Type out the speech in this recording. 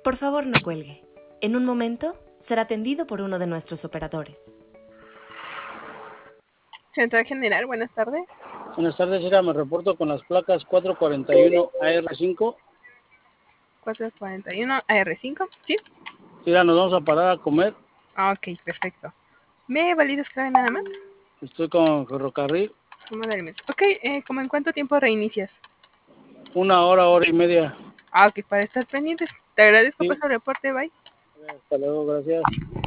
Por favor, no cuelgue. En un momento será atendido por uno de nuestros operadores. Central General, buenas tardes. Buenas tardes, Ira, me reporto con las placas 441 AR5. 441 AR5, ¿sí? Ira, nos vamos a parar a comer. Ok, perfecto. ¿Me validas clave nada más? Estoy con ferrocarril. Ok, ¿cómo en cuánto tiempo reinicias? 1 hora, hora y media. Ok, para estar pendientes. Te agradezco Sí. por su reporte, bye. Hasta luego, gracias.